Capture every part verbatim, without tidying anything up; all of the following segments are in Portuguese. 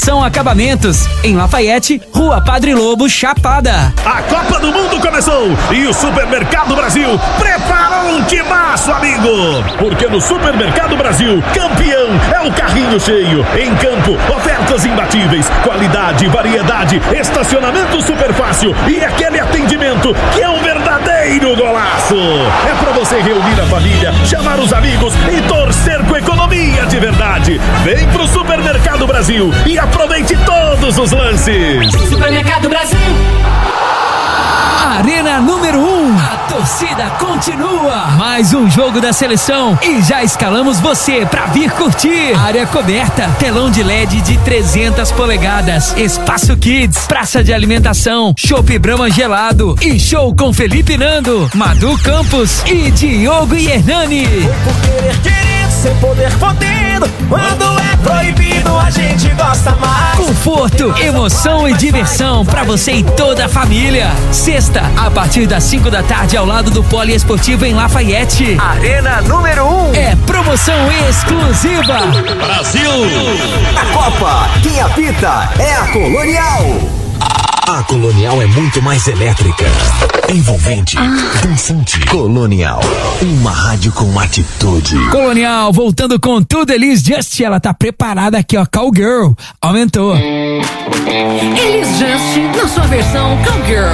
São Acabamentos, em Lafayette, Rua Padre Lobo, Chapada. A Copa do Mundo começou e o Supermercado Brasil preparou um timaço, amigo. Porque no Supermercado Brasil, campeão é o carrinho cheio. Em campo, ofertas imbatíveis, qualidade, variedade, estacionamento super fácil e aquele atendimento que é um verdadeiro golaço. É pra você reunir a família, chamar os amigos e torcer com economia de verdade. Vem pro Supermercado Brasil e aproveite todos os lances. Supermercado Brasil. Arena número um. A torcida continua. Mais um jogo da seleção e já escalamos você pra vir curtir. Área coberta, telão de L E D de trezentas polegadas, espaço kids, praça de alimentação, chopp Brahma gelado e show com Felipe Nando, Madu Campos e Diogo e Hernani. Por querer, querido, sem poder, podendo. Quando é proibido, a gente gosta mais. Conforto, emoção e diversão pra você e toda a família. Sexta, a partir das cinco da tarde, ao lado do Poliesportivo em Lafayette. Arena número um. É promoção exclusiva. Brasil! A Copa, quem apita é a Colonial. A Colonial é muito mais elétrica, envolvente, ah. dançante. Colonial, uma rádio com atitude. Colonial, voltando com tudo, Elis Just, ela tá preparada aqui, ó, Cowgirl, aumentou. Elis Just, na sua versão Cowgirl.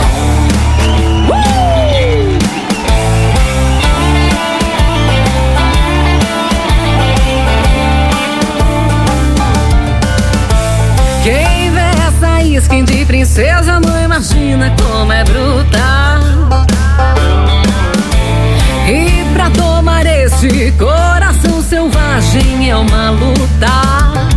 Quem vê essa skin de princesa não imagina como é brutal. E pra tomar esse coração selvagem é uma luta.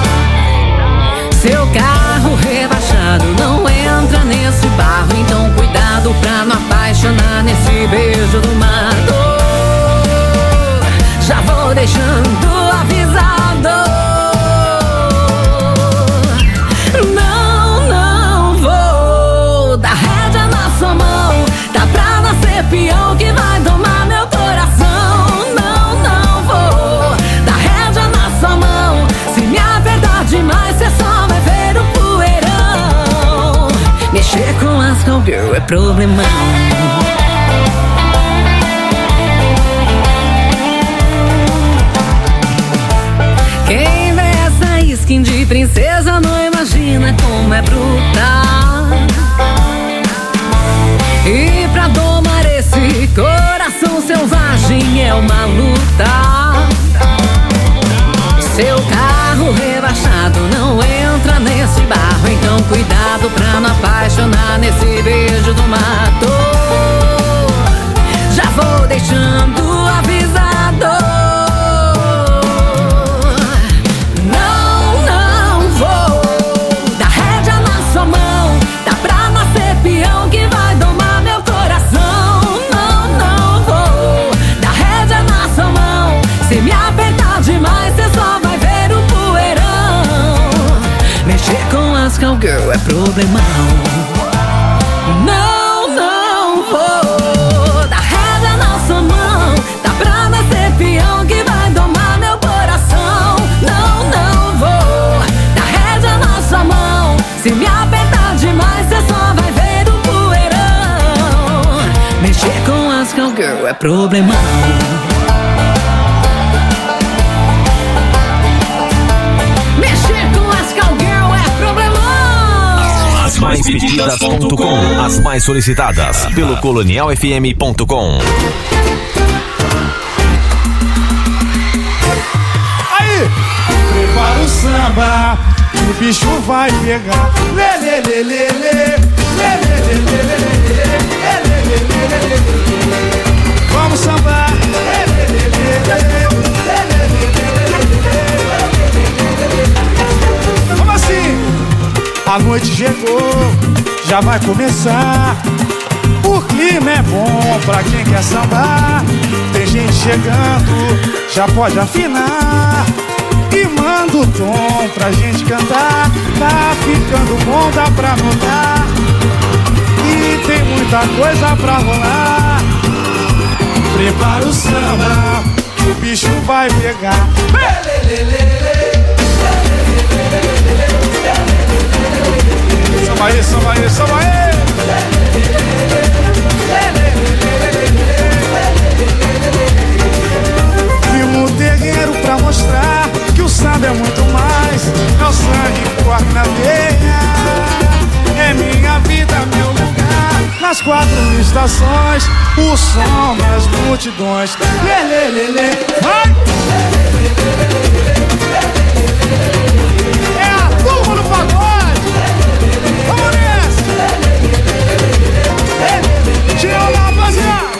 Seu carro rebaixado não entra nesse barro, então cuidado pra não apaixonar nesse beijo do mato. Já vou deixando avisado. Não, não vou dar rédea na sua mão. Tá pra nascer peão que vai domar meu coração. Não, não vou dar rédea na sua mão. Se me apertar demais, cê só vai ver o poeirão. Mexer com as cowgirl é problemão. Quem vê essa skin de princesa não imagina como é brutal. E pra domar esse coração selvagem é uma luta. Seu carro rebaixado não entra nesse barro, então cuidado pra não apaixonar nesse beijo do mato. Já vou deixando avisado. Não, não vou dar rédea na sua mão. Tá pra nascer peão que vai domar meu coração. Não, não vou dar rédea na sua mão. Se me apertar demais, cê só vai ver o poeirão. Mexer com as cowgirl é problemão. Não, não vou dar rédea na sua mão. Tá pra nascer peão que vai domar meu coração. Não, não vou dar rédea na sua mão. Se me apertar demais, cê só vai ver o poeirão. Mexer com as cowgirl é problemão. As mais pedidas ponto com, as mais solicitadas pelo colonial f m ponto com. Aí! Prepara o samba, que o bicho vai pegar. Lê, lê, lê, lê, lê. Lê, lê, lê, lê, lê, lê, lê, lê, lê, lê, lê, lê. Vamos sambar. Lê, lê, lê, lê, lê, lê, lê, lê, lê. Como assim? A noite chegou, já vai começar. O clima é bom pra quem quer sambar. Tem gente chegando, já pode afinar. E manda o tom pra gente cantar. Tá ficando bom, dá pra notar. E tem muita coisa pra rolar. Prepara o samba, que o bicho vai pegar. Lê, lê, lê, lê, lê, lê, lê, lê, lê, lê. quatro estações, o som das multidões. Lê, lê, lê, lê, vai! É a turma do pagode! Vamos nessa! Tira lá, rapaziada!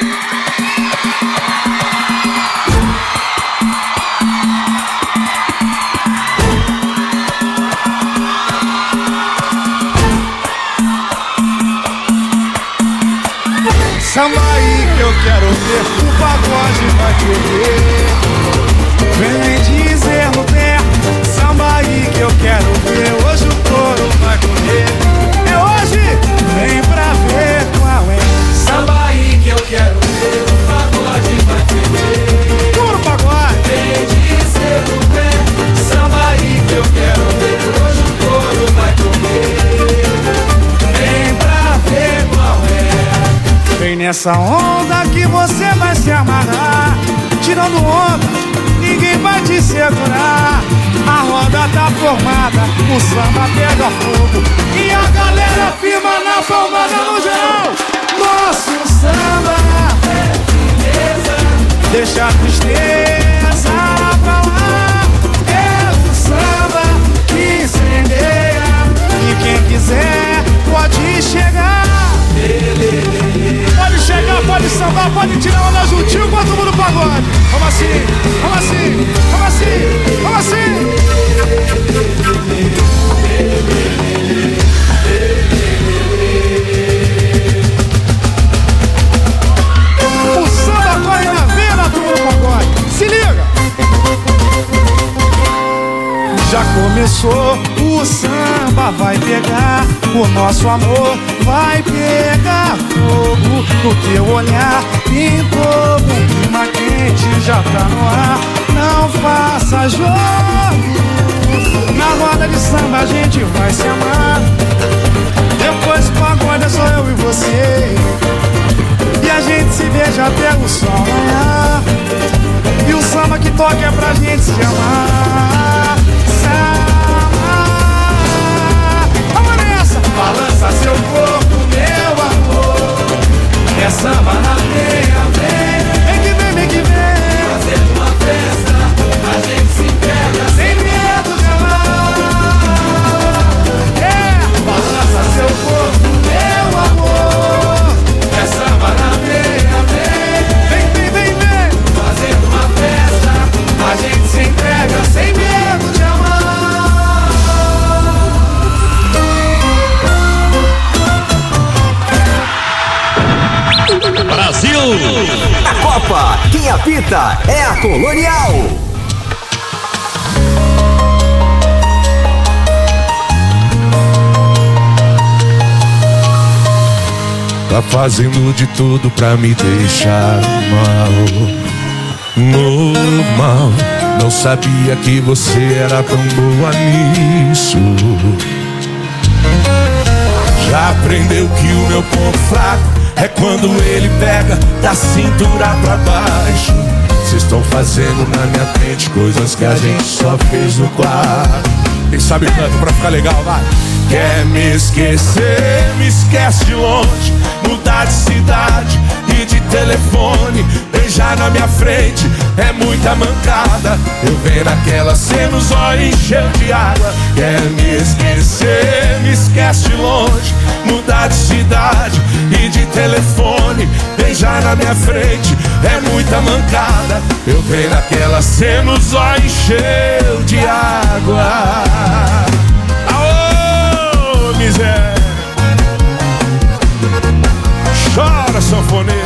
Samba aí que eu quero ver, o pagode vai querer. Vem dizer no pé, samba aí que eu quero ver. Hoje o touro vai correr. É hoje, vem pra ver qual é. Samba aí que eu quero ver, o pagode vai querer. Touro pagode. Vem dizer no pé, samba aí que eu quero ver. Hoje o touro vai correr. Vem pra ver qual é. Vem nessa onda que você vai se amarrar. Tirando onda, ninguém vai te segurar. A roda tá formada, o samba pega fogo e a galera firma na palmada no geral. Nosso samba deixa a tristeza pra lá. É o samba que incendeia e quem quiser pode chegar. Pode chegar, pode sambar, pode tirar onda juntinho com a turma do pagode. Vamos assim, vamos assim, vamos assim, vamos assim. O samba corre na veia da turma do pagode. Se liga! Já começou, o samba vai pegar, o nosso amor vai pegar fogo. No teu olhar pintou um clima quente, já tá no ar, não faça jogo. Na roda de samba a gente vai se amar. Depois do pagode é só eu e você, e a gente se beija até o sol raiar. E o samba que toca é pra gente se amar. Vamos nessa! Balança seu corpo, meu amor. É samba na veia, vem. Vem que vem, vem que vem. Fazendo uma festa, a gente se pega sem medo de amar. É! Balança seu corpo, meu amor. É samba na veia, vem. Vem, vem, vem, vem. Fazendo uma festa, a gente se entrega sem medo de amar. Brasil! Na Copa, quem apita é a Colonial. Tá fazendo de tudo pra me deixar mal. Normal, não sabia que você era tão boa nisso. Já aprendeu que o meu ponto fraco é quando ele pega da cintura pra baixo. Vocês estão fazendo na minha frente coisas que a gente só fez no quarto. Quem sabe canta pra ficar legal, vai. Quer me esquecer, me esquece de longe. Mudar de cidade e de telefone. Beijar na minha frente é muita mancada. Eu venho naquela cena, os olhos encheu de água. Quer me esquecer, me esquece de longe. Mudar de cidade e de telefone. Beijar na minha frente é muita mancada. Eu venho naquela cena, os olhos encheu de água. Aô, miséria! Chora, sanfoneiro.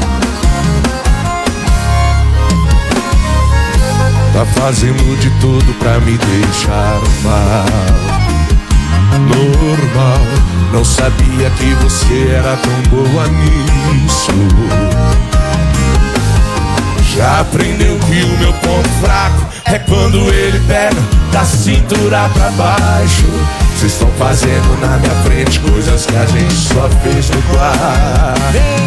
Tá fazendo de tudo pra me deixar mal. Normal, não sabia que você era tão boa nisso. Já aprendeu que o meu ponto fraco é quando ele pega da cintura pra baixo. Vocês estão fazendo na minha frente coisas que a gente só fez no quarto.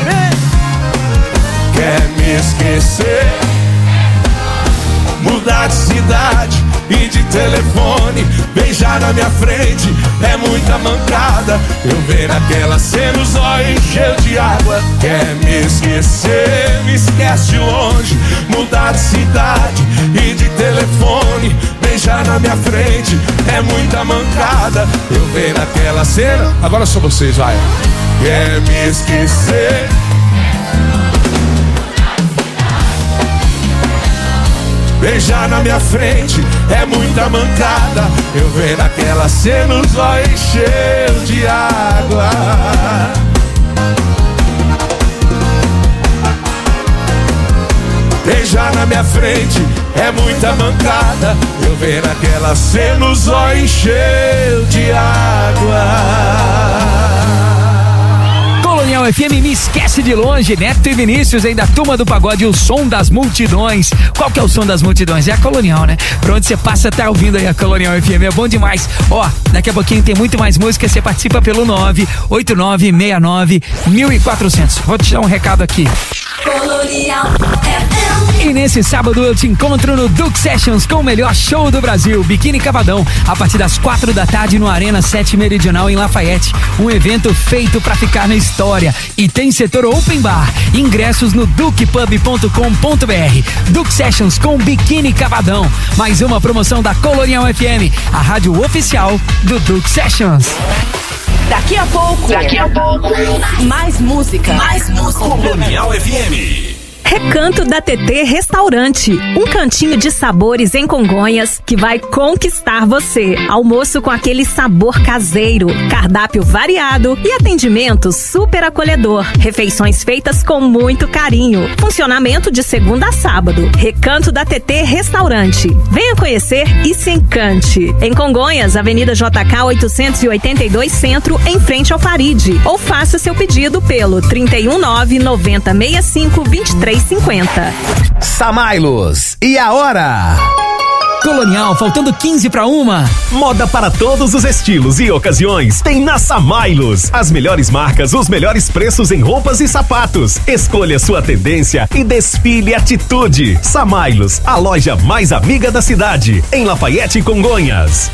Quer me esquecer, mudar de cidade e de telefone. Beijar na na minha frente é muita mancada. Eu vejo aquela cena, os olhos cheios de água. Quer me esquecer, me esquece de longe. Mudar de cidade e de telefone. Beijar na minha frente é muita mancada. Eu vejo aquela cena. Agora só vocês, vai. Quer me esquecer. Beijar na minha frente é muita mancada. Eu vejo aquela cena, os olhos cheios de água. Beijar na minha frente é muita mancada. Eu vejo aquela cena, os olhos cheios de água. Colonial F M, me esquece de longe. Neto e Vinícius, ainda turma do pagode, o som das multidões. Qual que é o som das multidões? É a Colonial, né? Pra onde você passa, tá ouvindo aí a Colonial F M, é bom demais. Ó, daqui a pouquinho tem muito mais música, você participa pelo nove oito nove seis nove mil e quatrocentos. Vou te dar um recado aqui. Colonial F M. E nesse sábado eu te encontro no Duke Sessions com o melhor show do Brasil, Biquíni Cavadão, a partir das quatro da tarde no Arena sete Meridional em Lafayette. Um evento feito pra ficar na história. E tem setor Open Bar. Ingressos no duke pub ponto com ponto b r. Duke Sessions com Biquíni Cavadão. Mais uma promoção da Colonial F M, a rádio oficial do Duke Sessions. Daqui a pouco. Daqui a pouco. Mais música. Mais música. Colonial F M. Recanto da T T Restaurante, um cantinho de sabores em Congonhas que vai conquistar você. Almoço com aquele sabor caseiro, cardápio variado e atendimento super acolhedor. Refeições feitas com muito carinho. Funcionamento de segunda a sábado. Recanto da T T Restaurante. Venha conhecer e se encante. Em Congonhas, Avenida J K oitocentos e oitenta e dois Centro, em frente ao Faride. Ou faça seu pedido pelo trinta e um nove noventa sessenta e cinco vinte e três cinquenta. Samailos, e a hora? Colonial, faltando quinze para uma. Moda para todos os estilos e ocasiões tem na Samailos. As melhores marcas, os melhores preços em roupas e sapatos. Escolha sua tendência e desfile atitude. Samailos, a loja mais amiga da cidade, em Lafayette e Congonhas.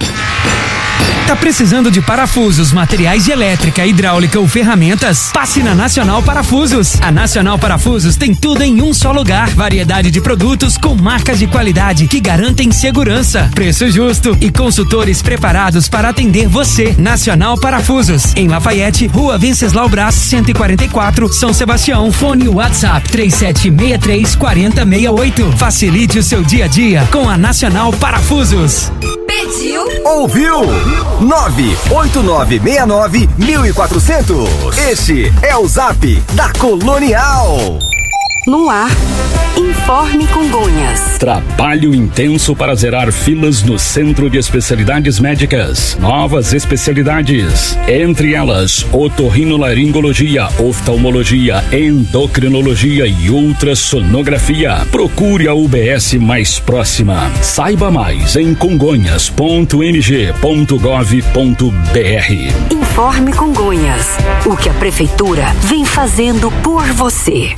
Tá precisando de parafusos, materiais de elétrica, hidráulica ou ferramentas? Passe na Nacional Parafusos. A Nacional Parafusos tem tudo em um só lugar. Variedade de produtos com marcas de qualidade que garantem segurança, preço justo e consultores preparados para atender você. Nacional Parafusos, em Lafayette, Rua Venceslau Braz, cento e quarenta e quatro, São Sebastião. Fone WhatsApp três sete seis três quatro zero seis oito. Facilite o seu dia a dia com a Nacional Parafusos. Pediu? Ouviu? nove oito nove seis nove mil e quatrocentos. Este é o Zap da Colonial. No ar, Informe Congonhas. Trabalho intenso para zerar filas no Centro de Especialidades Médicas. Novas especialidades, entre elas otorrinolaringologia, oftalmologia, endocrinologia e ultrassonografia. Procure a U B S mais próxima. Saiba mais em congonhas ponto m g ponto gov ponto b r. Informe Congonhas. O que a Prefeitura vem fazendo por você.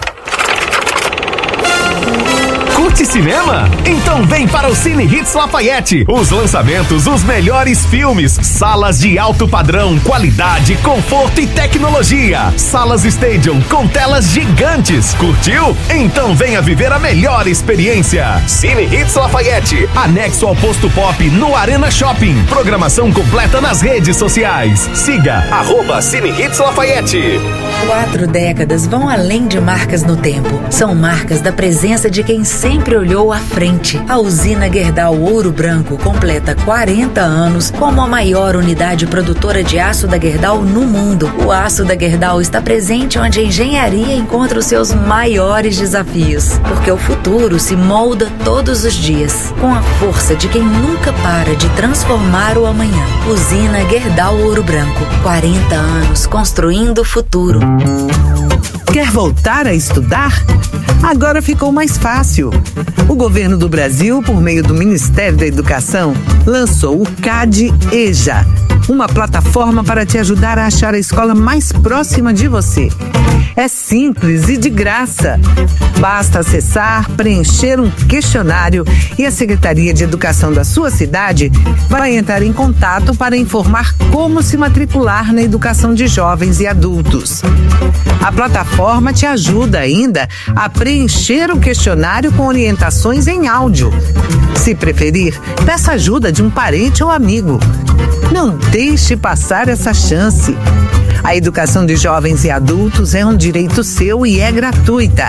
Curte cinema? Então vem para o Cine Hits Lafayette. Os lançamentos, os melhores filmes, salas de alto padrão, qualidade, conforto e tecnologia. Salas Stadium com telas gigantes. Curtiu? Então venha viver a melhor experiência. Cine Hits Lafayette, anexo ao Posto Pop no Arena Shopping. Programação completa nas redes sociais. Siga arroba Cine Hits Lafayette. Quatro décadas vão além de marcas no tempo. São marcas da presença de quem sempre olhou à frente. A usina Gerdau Ouro Branco completa quarenta anos como a maior unidade produtora de aço da Gerdau no mundo. O aço da Gerdau está presente onde a engenharia encontra os seus maiores desafios, porque o futuro se molda todos os dias, com a força de quem nunca para de transformar o amanhã. Usina Gerdau Ouro Branco, quarenta anos construindo o futuro. Quer voltar a estudar? Agora ficou mais fácil. O governo do Brasil, por meio do Ministério da Educação, lançou o CAD EJA, uma plataforma para te ajudar a achar a escola mais próxima de você. É simples e de graça. Basta acessar, preencher um questionário e a Secretaria de Educação da sua cidade vai entrar em contato para informar como se matricular na educação de jovens e adultos. A plataforma te ajuda ainda a preencher o questionário com orientações em áudio. Se preferir, peça ajuda de um parente ou amigo. Não deixe passar essa chance. A educação de jovens e adultos é um direito seu e é gratuita.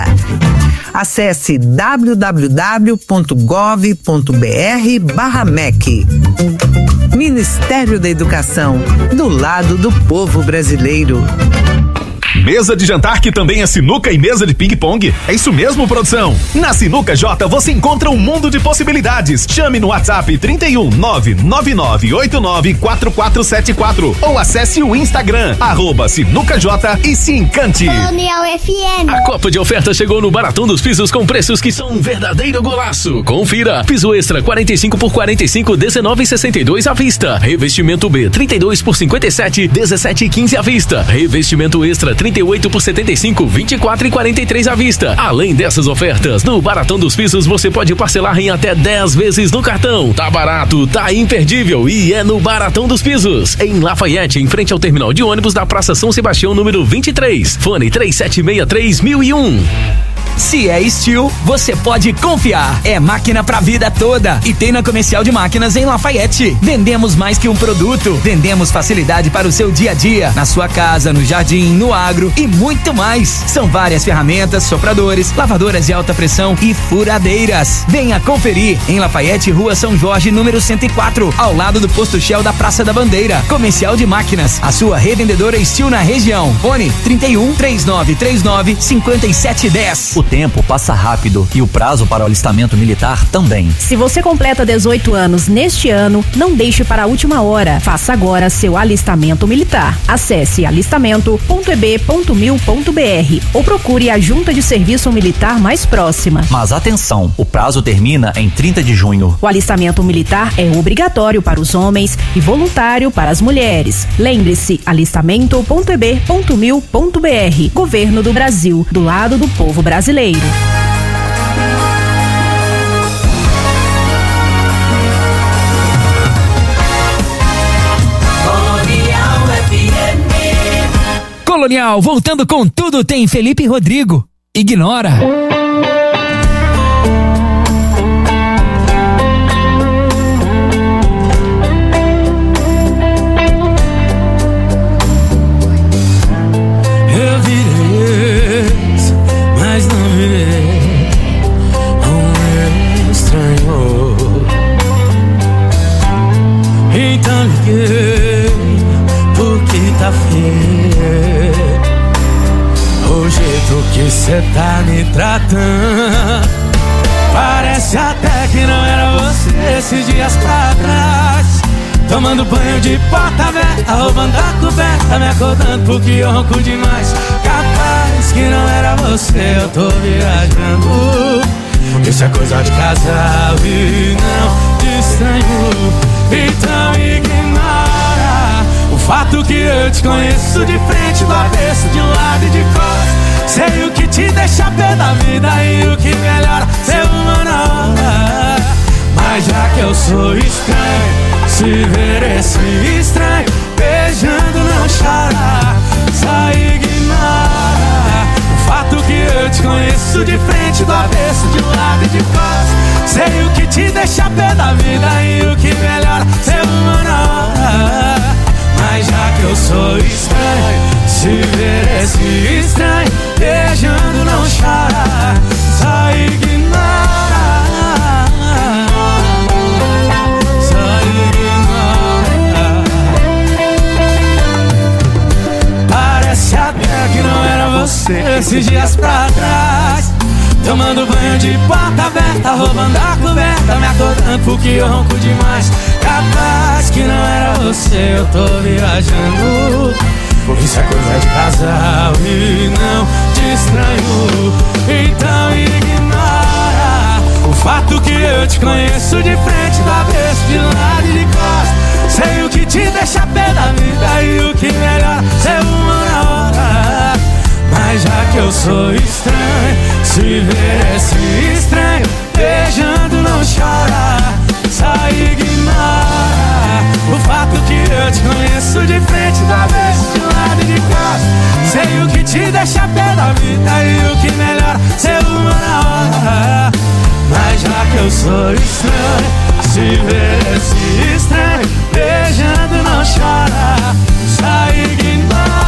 Acesse w w w ponto gov ponto b r barra M E C. Ministério da Educação, do lado do povo brasileiro. Mesa de jantar que também é sinuca e mesa de ping-pong? É isso mesmo, produção? Na Sinuca J você encontra um mundo de possibilidades. Chame no WhatsApp trinta e um, nove nove nove oito nove quatro quatro sete quatro ou acesse o Instagram, arroba Sinuca J e se encante. Colonial F M. A Copa de Oferta chegou no Baratão dos Pisos com preços que são um verdadeiro golaço. Confira. Piso extra quarenta e cinco por quarenta e cinco, dezenove e sessenta e dois à vista. Revestimento B trinta e dois por cinquenta e sete, dezessete e quinze à vista. Revestimento extra trinta e oito por setenta e cinco, vinte e quatro e quarenta e três à vista. Além dessas ofertas, no Baratão dos Pisos você pode parcelar em até dez vezes no cartão. Tá barato, tá imperdível e é no Baratão dos Pisos. Em Lafayette, em frente ao terminal de ônibus da Praça São Sebastião, número vinte e três. Fone três sete seis três mil e um. Se é Steel, você pode confiar. É máquina pra vida toda. E tem na Comercial de Máquinas em Lafayette. Vendemos mais que um produto. Vendemos facilidade para o seu dia a dia. Na sua casa, no jardim, no agro e muito mais. São várias ferramentas, sopradores, lavadoras de alta pressão e furadeiras. Venha conferir. Em Lafayette, Rua São Jorge, número cento e quatro. Ao lado do posto Shell da Praça da Bandeira. Comercial de Máquinas. A sua revendedora Steel na região. Fone trinta e um, três nove três nove, cinco sete um zero. O tempo passa rápido e o prazo para o alistamento militar também. Se você completa dezoito anos neste ano, não deixe para a última hora. Faça agora seu alistamento militar. Acesse alistamento ponto e b ponto mil ponto b r ou procure a junta de serviço militar mais próxima. Mas atenção, o prazo termina em trinta de junho. O alistamento militar é obrigatório para os homens e voluntário para as mulheres. Lembre-se, alistamento ponto e b ponto mil ponto b r. Governo do Brasil, do lado do povo brasileiro. Colonial, voltando com tudo, tem Felipe Rodrigo. Ignora. Eu virei, mas não virei um estranho. Então liguei porque tá feio o jeito que cê tá me tratando. Parece até que não era você esses dias pra trás. Tomando banho de porta aberta, roubando a coberta, me acordando porque eu ronco demais. Capaz que não era você, eu tô viajando. Isso é coisa de casal e não de estranho. Então ignora o fato que eu te conheço de frente, do avesso, de lado e de costas. Sei o que te deixa pé da vida e o que melhora ser uma na hora. Mas já que eu sou estranho, se ver esse estranho beijando não chora. Só ignora o fato que eu te conheço de frente, do avesso, de lado e de costas. Sei o que te deixa pé da vida e o que melhora ser uma na hora. Mas já que eu sou estranho, se ver esse estranho beijando não chora. Só ignora. Parece até que não era você esses dias pra trás. Tomando banho de porta aberta, roubando a coberta, me acordando porque eu ronco demais. Capaz que não era você, eu tô viajando. Isso é coisa de casal e não de estranho. Então ignora o fato que eu te conheço de frente, do avesso, de lado e de costas. Sei o que te deixa pé da vida e o que melhora ser uma na hora. Mas já sou estranho. Se ver esse estranho beijando, não chora, só ignora o fato que eu te conheço de frente, da vez de lado e de casa. Sei o que te deixa pé da vida e o que melhora ser uma na hora. Mas já que eu sou estranho, se ver esse estranho beijando, não chora, só ignora.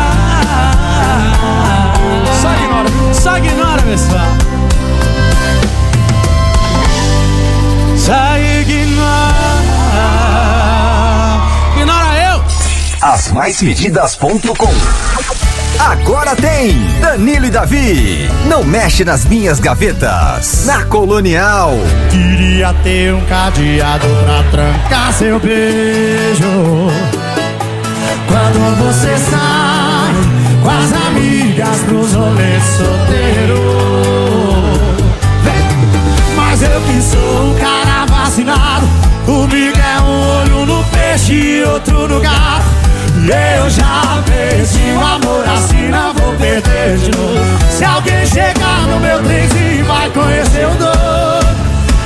Só ignora, só ignora, pessoal. Só ignora. Ignora eu. As mais medidas ponto com. Agora tem Danilo e Davi. Não mexe nas minhas gavetas. Na Colonial. Queria ter um cadeado pra trancar seu beijo. Quando você sai com as amigas pros rolês solteiro. Mas eu que sou um cara vacinado, comigo é um olho no peixe e outro no gato. Eu já perdi o amor assim, não vou perder de novo. Se alguém chegar no meu trenzinho, vai conhecer o doido.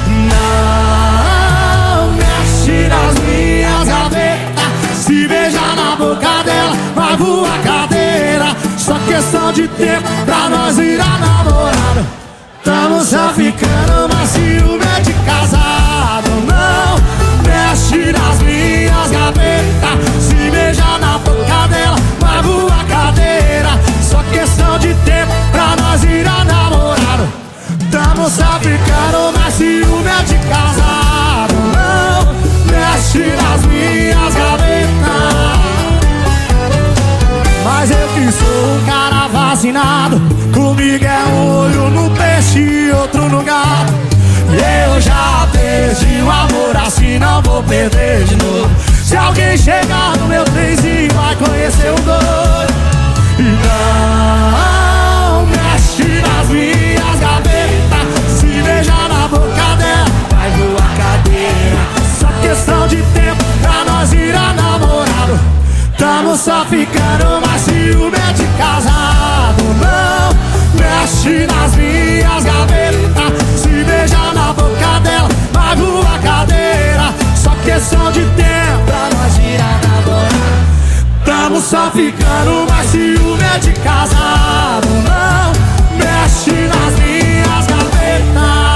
Não mexe nas minhas gavetas, se beijar na boca dela, vai voar cadeira. Só questão de tempo pra nós virar namorado. Tamo só ficando, mas ciúme é de casado. Não mexe nas minhas gavetas, se beijar na boca dela, vai voar cadeira. Só questão de tempo pra nós virar namorado. Tamo só ficando, mas ciúme é de casado. Não mexe nas minhas gavetas. Mas eu que sou um cara vacinado, comigo é um olho no peixe e outro no gato. Eu já perdi o amor assim, não vou perder de novo. Se alguém chegar no meu trenzinho, vai conhecer o doido. E não mexe nas minhas gavetas, se beijar na boca dela, vai voar cadeira. Só questão de tempo pra nós virar namorado. Tamo só ficando, mas ciúme é de casado. Não mexe nas minhas gavetas, se beijar na boca dela, vai voar cadeira. Só questão de tempo pra nós virar namorado. Tamo só ficando, mas ciúme é de casado. Não mexe nas minhas gavetas.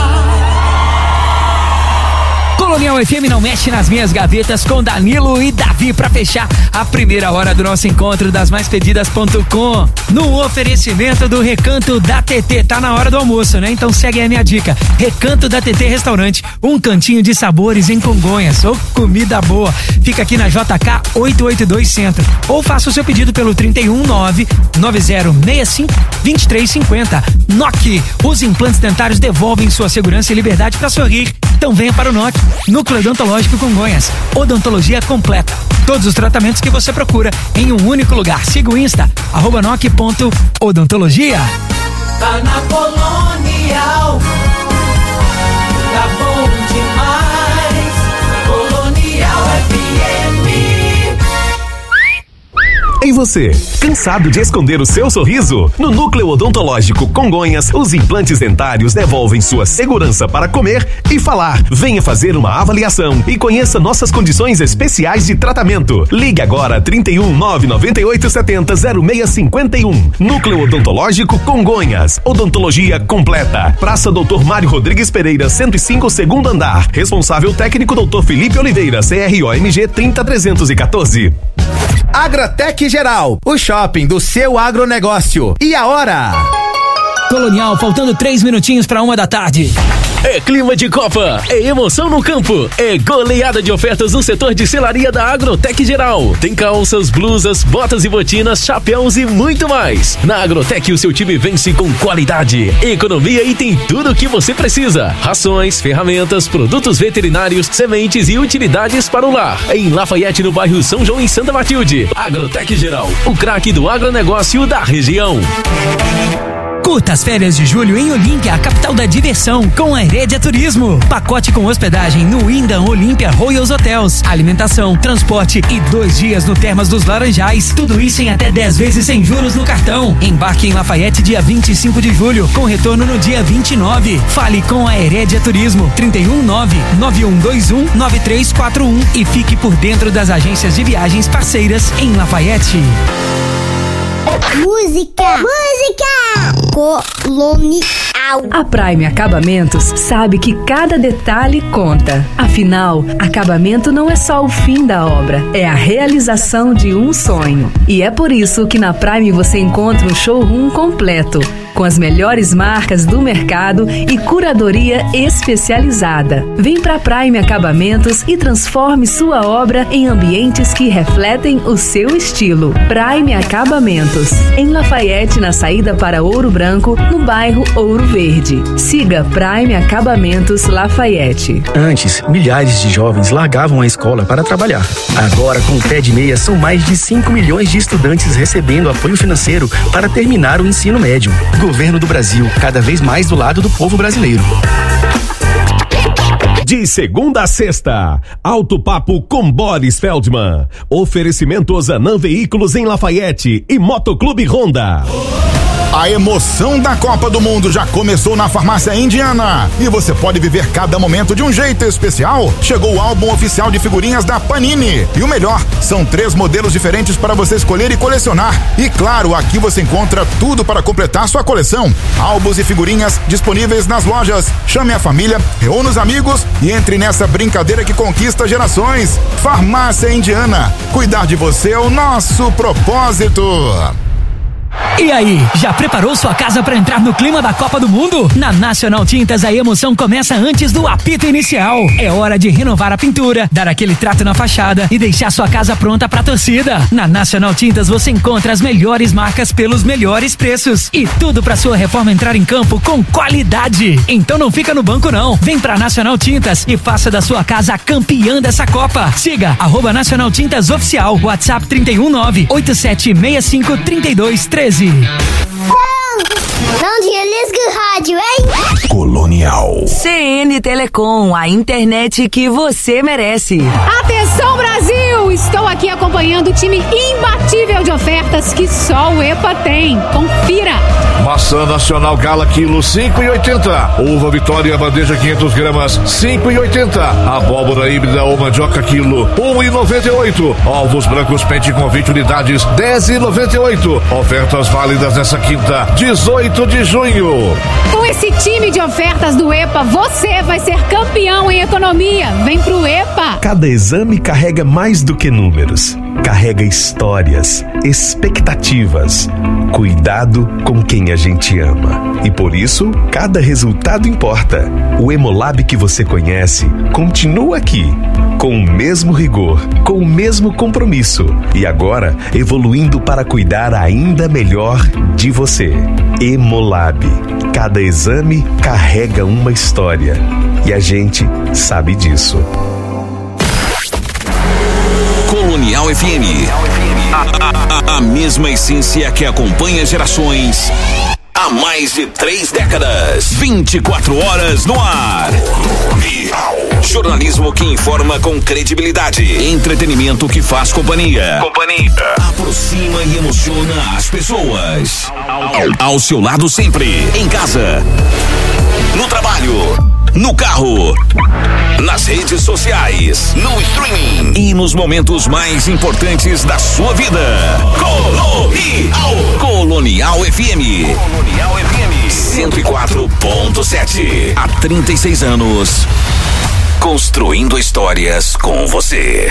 Colonial F M não mexe nas minhas gavetas com Danilo e Davi pra fechar a primeira hora do nosso encontro das mais pedidas ponto com. No oferecimento do Recanto da T T, tá na hora do almoço, né? Então segue a minha dica. Recanto da T T Restaurante, um cantinho de sabores em Congonhas. Ô, comida boa. Fica aqui na J K oitocentos e oitenta e dois Centro. Ou faça o seu pedido pelo trinta e um nove nove zero seis cinco dois três cinco zero. N O C, os implantes dentários devolvem sua segurança e liberdade pra sorrir. Então venha para o N O C, Núcleo Odontológico Congonhas. Odontologia completa. Todos os tratamentos que você procura em um único lugar. Siga o Insta, arroba noc ponto odontologia. Tá na Colonial, tá bom demais. Colonial F M. E você, cansado de esconder o seu sorriso? No Núcleo Odontológico Congonhas, os implantes dentários devolvem sua segurança para comer e falar. Venha fazer uma avaliação e conheça nossas condições especiais de tratamento. Ligue agora trinta e um nove nove oito sete zero zero seis cinco um. Núcleo Odontológico Congonhas. Odontologia completa. Praça doutor Mário Rodrigues Pereira, cento e cinco, segundo andar. Responsável técnico doutor Felipe Oliveira, C R O M G trinta trezentos e quatorze. Agrotec Geral, o shopping do seu agronegócio. E a hora? Colonial, faltando três minutinhos para uma da tarde. É clima de Copa, é emoção no campo, é goleada de ofertas no setor de selaria da Agrotec Geral. Tem calças, blusas, botas e botinas, chapéus e muito mais. Na Agrotec o seu time vence com qualidade, economia e tem tudo o que você precisa. Rações, ferramentas, produtos veterinários, sementes e utilidades para o lar. Em Lafayette, no bairro São João, em Santa Matilde. Agrotec Geral, o craque do agronegócio da região. Curta as férias de julho em Olímpia, a capital da diversão, com a Herédia Turismo. Pacote com hospedagem no Wyndham Olímpia Royals Hotels, alimentação, transporte e dois dias no Termas dos Laranjais. Tudo isso em até dez vezes sem juros no cartão. Embarque em Lafayette dia vinte e cinco de julho, com retorno no dia vinte e nove. Fale com a Herédia Turismo, trinta e um nove nove um dois um nove três quatro um e fique por dentro das agências de viagens parceiras em Lafayette. Música, música, colonial. A Prime Acabamentos sabe que cada detalhe conta. Afinal, acabamento não é só o fim da obra, é a realização de um sonho. E é por isso que na Prime você encontra um showroom completo, com as melhores marcas do mercado e curadoria especializada. Vem pra Prime Acabamentos e transforme sua obra em ambientes que refletem o seu estilo. Prime Acabamentos, em Lafayette, na saída para Ouro Branco, no bairro Ouro Verde. Siga Prime Acabamentos Lafayette. Antes, milhares de jovens largavam a escola para trabalhar. Agora, com o Pé de Meia, são mais de cinco milhões de estudantes recebendo apoio financeiro para terminar o ensino médio. Governo do Brasil, cada vez mais do lado do povo brasileiro. De segunda a sexta, Alto Papo com Boris Feldman. Oferecimento Zanam Veículos em Lafayette e Motoclube Honda. A emoção da Copa do Mundo já começou na Farmácia Indiana e você pode viver cada momento de um jeito especial. Chegou o álbum oficial de figurinhas da Panini e o melhor, são três modelos diferentes para você escolher e colecionar. E claro, aqui você encontra tudo para completar sua coleção. Álbuns e figurinhas disponíveis nas lojas. Chame a família, reúna os amigos e entre nessa brincadeira que conquista gerações. Farmácia Indiana, cuidar de você é o nosso propósito. E aí, já preparou sua casa para entrar no clima da Copa do Mundo? Na Nacional Tintas, a emoção começa antes do apito inicial. É hora de renovar a pintura, dar aquele trato na fachada e deixar sua casa pronta pra torcida. Na Nacional Tintas você encontra as melhores marcas pelos melhores preços e tudo pra sua reforma entrar em campo com qualidade. Então não fica no banco não. Vem pra Nacional Tintas e faça da sua casa a campeã dessa Copa. Siga arroba Nacional Tintas Oficial, WhatsApp trinta e um nove oito sete seis cinco três dois treze. Não desliga o rádio, hein? Colonial. C N Telecom, a internet que você merece. Atenção, Brasil! Estou aqui acompanhando o time imbatível de ofertas que só o EPA tem. Confira! Maçã Nacional Gala quilo cinco e oitenta. Uva Vitória bandeja quinhentas gramas cinco e oitenta. Abóbora híbrida ou mandioca quilo um e noventa e oito. Ovos brancos pente com vinte unidades dez e noventa e oito. Ofertas válidas nessa quinta, dezoito de junho. Com esse time de ofertas do EPA, você vai ser campeão em economia. Vem pro EPA! Cada exame carrega mais do que números. Carrega histórias, expectativas, cuidado com quem a gente ama. E por isso, cada resultado importa. O Hemolab que você conhece continua aqui, com o mesmo rigor, com o mesmo compromisso e agora evoluindo para cuidar ainda melhor de você. Hemolab. Cada exame carrega uma história e a gente sabe disso. Colonial F M. A, a, a mesma essência que acompanha gerações há mais de três décadas. vinte e quatro horas no ar. Jornalismo que informa com credibilidade. Entretenimento que faz companhia. Companhia. Aproxima e emociona as pessoas. Ao, ao seu lado sempre. Em casa. No trabalho. No carro, nas redes sociais, no streaming e nos momentos mais importantes da sua vida. Colonial, Colonial F M. Colonial F M cento e quatro ponto sete. Há trinta e seis anos, construindo histórias com você.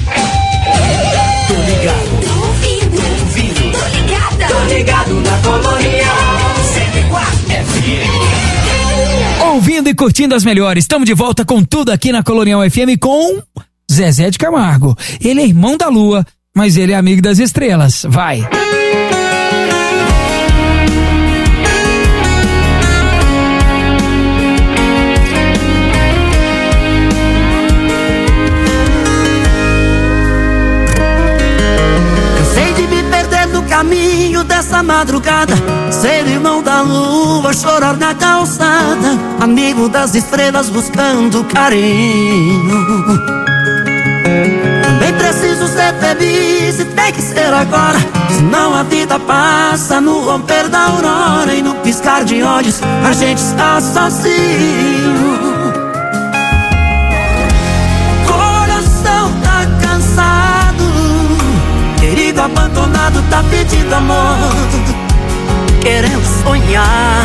Tô ligado, tô ouvindo, tô ouvindo, tô ligada, tô ligado na Colonial cento e quatro F M. Ouvindo e curtindo as melhores, estamos de volta com tudo aqui na Colonial F M com Zezé de Camargo. Ele é irmão da lua, mas ele é amigo das estrelas. Vai! Cansei de me perder no carro caminho dessa madrugada, ser irmão da lua, chorar na calçada, amigo das estrelas buscando carinho. Também preciso ser feliz e tem que ser agora, senão a vida passa no romper da aurora e no piscar de olhos a gente está sozinho. Coração tá cansado, querido abandonado tá pedindo amor, querendo sonhar.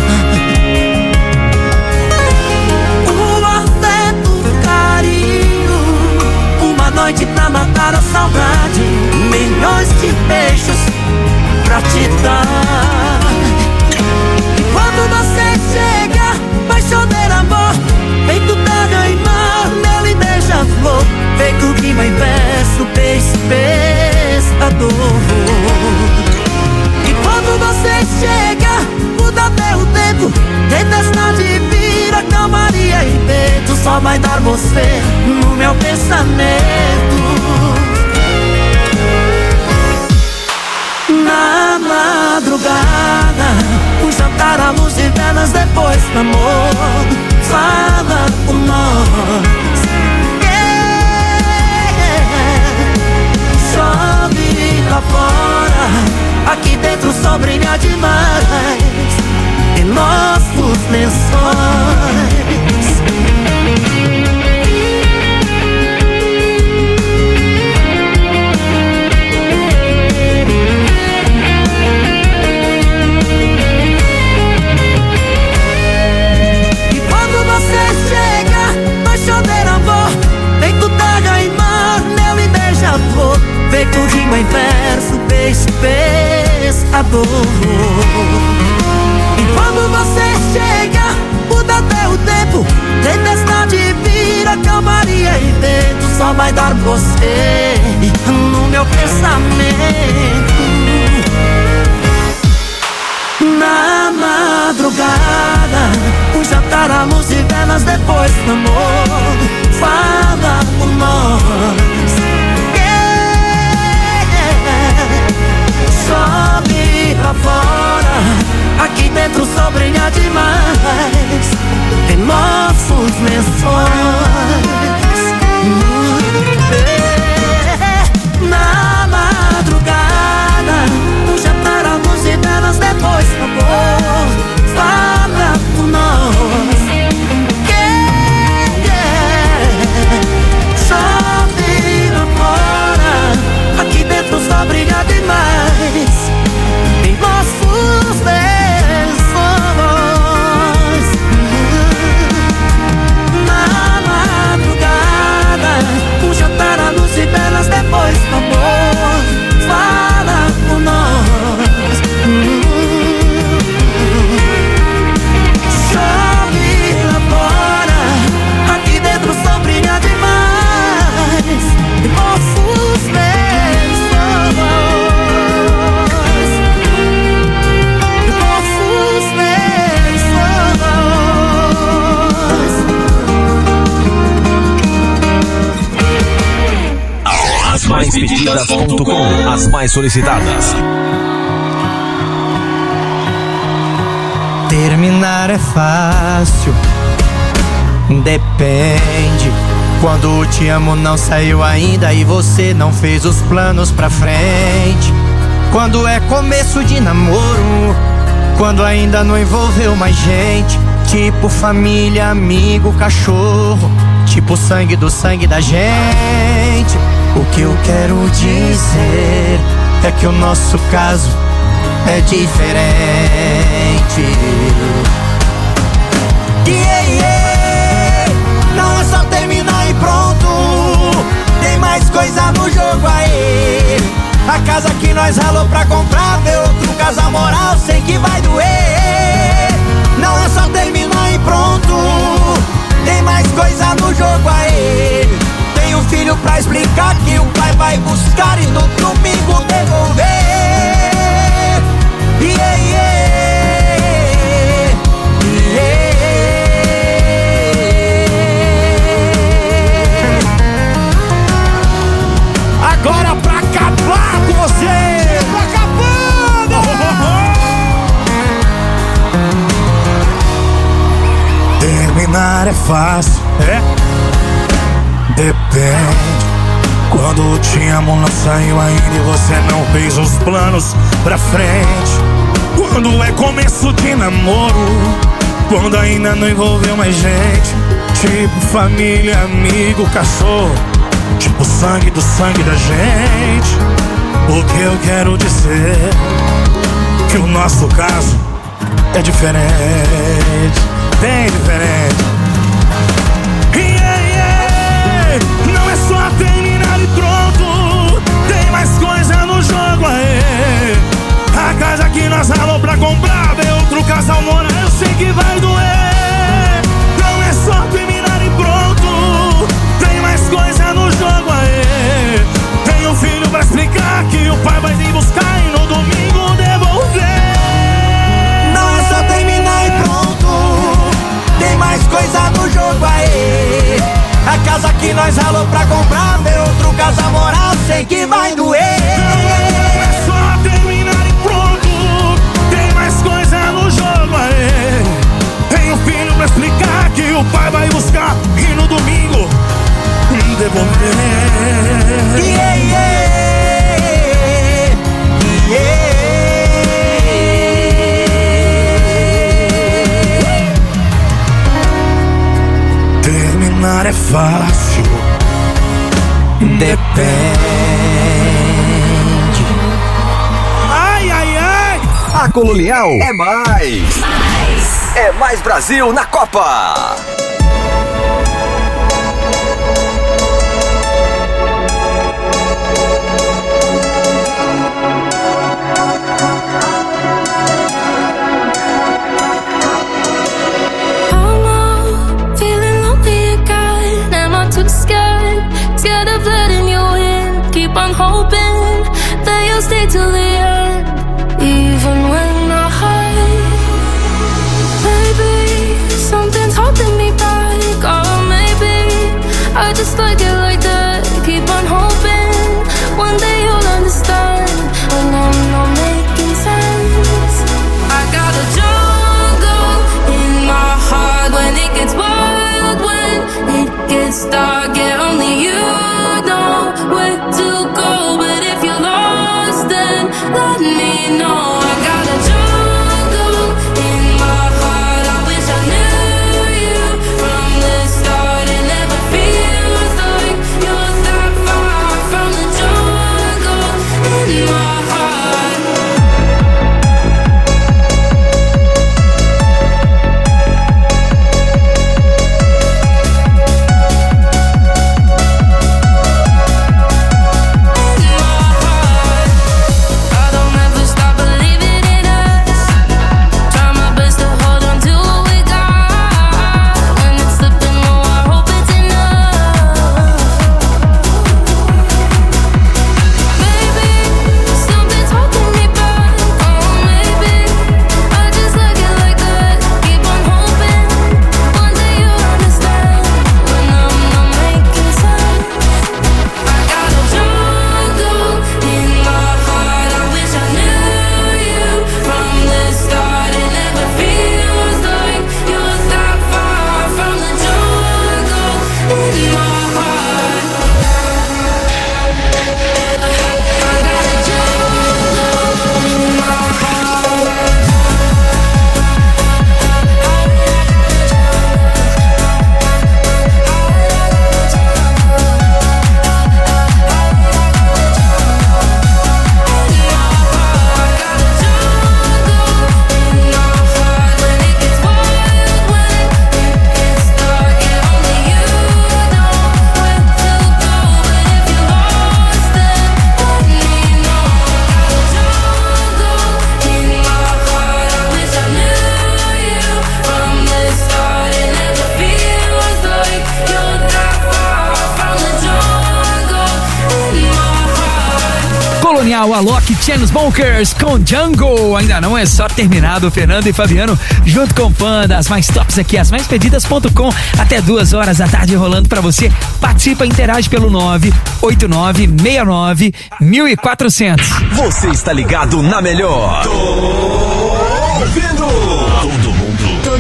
O afeto, o carinho, uma noite pra matar a saudade, milhões de beijos pra te dar. E quando você chega, vai chover amor, feito terra e mar, mel e beija-flor, feito rima e verso, peixe, pescador. E quando você chega, muda até o tempo, tempestade vira calmaria e peito, só vai dar você no meu pensamento. Na madrugada, um jantar à luz de velas depois do amor, fala por nós. Yeah. Chove lá fora, aqui dentro só brilha demais em nossos lençóis. Feito rima em verso, peixe, pescador. E quando você chega, muda até o tempo, tempestade vira calmaria e vento, só vai dar você no meu pensamento. Na madrugada, um jantar à luz de velas depois do amor, fala por nós. Chove lá fora, aqui dentro só brilha demais em nossos lençóis. Na madrugada, um jantar à luz de velas depois do amor, fala por nós. Yeah, yeah. Chove lá fora, aqui dentro só brilha demais em nossos lençóis. Na madrugada, um jantar à luz de velas depois do amor, fala por nós. Chove lá fora, aqui dentro só brilha demais em nossos lençóis. As mais pedidas ponto com, as mais solicitadas. Terminar é fácil, depende. Quando o te amo não saiu ainda e você não fez os planos pra frente. Quando é começo de namoro, quando ainda não envolveu mais gente, tipo família, amigo, cachorro, tipo sangue do sangue da gente. O que eu quero dizer é que o nosso caso é diferente. Yeah, yeah. Não é só terminar e pronto, tem mais coisa no jogo aí. A casa que nós ralou pra comprar, ver outro casal moral, sei que vai doer. Não é só terminar e pronto, tem mais coisa no jogo aí. Tem um filho pra explicar que o pai vai buscar e no domingo devolver. Yeah, yeah, yeah. Agora pra acabar com você, pra acabar. fácil, é? Depende. Quando te amo não saiu ainda e você não fez os planos pra frente. Quando é começo de namoro, quando ainda não envolveu mais gente. Tipo família, amigo, cachorro, tipo sangue do sangue da gente. O que eu quero dizer que o nosso caso é diferente, bem diferente. Yeah, yeah. Não é só terminar e pronto, tem mais coisa no jogo aí. A casa que nós ralou pra comprar, ver outro casal morar, eu sei que vai doer. Não é só terminar e pronto, tem mais coisa no jogo aí. Tem um filho pra explicar que o pai vai vir buscar e no domingo devolver. Não é só terminar e pronto, tem mais coisa no jogo aí. A casa que nós ralou pra comprar, ver outro casal morar, eu sei que vai doer. Não é só terminar e pronto, tem mais coisa no jogo aí. Tem um filho pra explicar que o pai vai buscar e no domingo devolver. Yeah, yeah, yeah. Terminar é fácil, depende. Ai, ai, ai. A Colonial é mais. mais. É mais Brasil na Copa. Scared of letting you in. Keep on hoping that you'll stay till the end, even when I hide. Maybe something's holding me back, or maybe I just like it like that. Keep on hoping one day you'll understand when I'm not making sense. I got a jungle in my heart when it gets wild, when it gets dark, yeah, only you know where to go. But if you're lost, then let me know. I got a jungle in my heart, I wish I knew you from the start. It never feels like you're that far from the jungle in my heart. Colonial, Alok, Chainsmokers com Django. Ainda não é só terminado. Fernando e Fabiano junto com Panda, as mais tops aqui, as mais pedidas ponto com, até duas horas da tarde rolando pra você. Participa, interage pelo nove oito nove seis nove um quatro zero zero. Você está ligado na melhor. Tô ouvindo. Todo mundo. Todo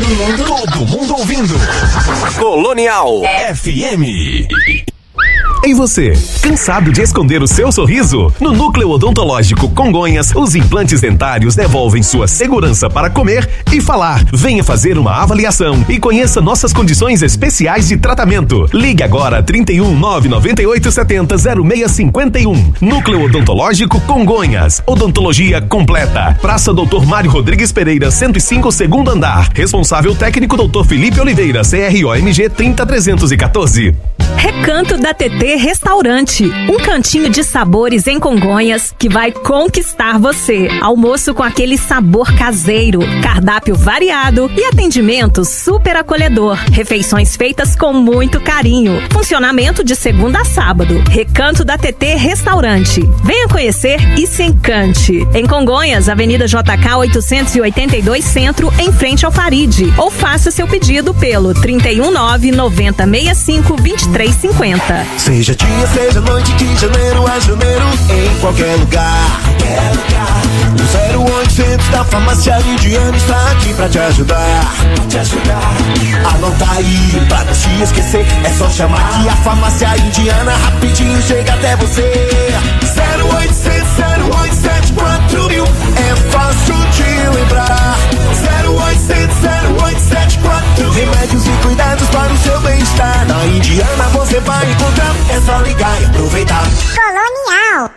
Todo mundo, todo mundo ouvindo. Colonial F M. Ei você, cansado de esconder o seu sorriso? No Núcleo Odontológico Congonhas, os implantes dentários devolvem sua segurança para comer e falar. Venha fazer uma avaliação e conheça nossas condições especiais de tratamento. Ligue agora trinta e um, nove nove oito sete zero, zero seis cinco um. Núcleo Odontológico Congonhas. Odontologia completa. Praça Doutor Mário Rodrigues Pereira, cento e cinco, segundo andar. Responsável técnico Doutor Felipe Oliveira, C R O M G trinta trezentos e quatorze. Recanto da T T Restaurante, um cantinho de sabores em Congonhas que vai conquistar você. Almoço com aquele sabor caseiro, cardápio variado e atendimento super acolhedor. Refeições feitas com muito carinho. Funcionamento de segunda a sábado. Recanto da T T Restaurante. Venha conhecer e se encante. Em Congonhas, Avenida J K oitocentos e oitenta e dois Centro, em frente ao Faride. Ou faça seu pedido pelo trinta e um, nove noventa, sessenta e cinco, vinte e três cinquenta. Seja dia, seja noite, de janeiro a janeiro, em qualquer lugar. Qualquer lugar. O zero oitocentos da farmácia Indiana está aqui pra te ajudar. Pra te ajudar. Anota aí, pra não se esquecer, é só chamar que a farmácia Indiana rapidinho chega até você. zero oitocentos, zero oito sete quatro mil, é fácil de lembrar. zero oitocentos, zero oito sete quatro, remédios e cuidados para o seu bem-estar. Na Indiana você vai encontrar, é só ligar e aproveitar. Colonial.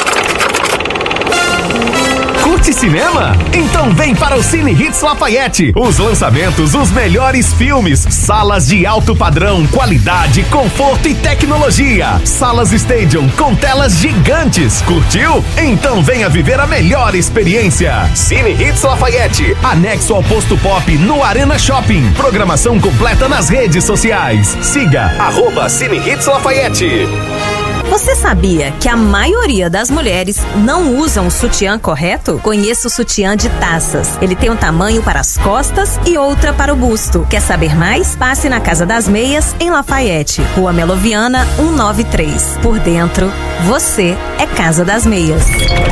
Curte cinema? Então vem para o Cine Hits Lafayette. Os lançamentos, os melhores filmes, salas de alto padrão, qualidade, conforto e tecnologia. Salas Stadium com telas gigantes. Curtiu? Então venha viver a melhor experiência. Cine Hits Lafayette, anexo ao Posto Pop no Arena Shopping. Programação completa nas redes sociais. Siga arroba Cine Hits Lafayette. Você sabia que a maioria das mulheres não usam o sutiã correto? Conheça o sutiã de taças. Ele tem um tamanho para as costas e outra para o busto. Quer saber mais? Passe na Casa das Meias, em Lafayette, Rua Meloviana cento e noventa e três. Por dentro, você é Casa das Meias.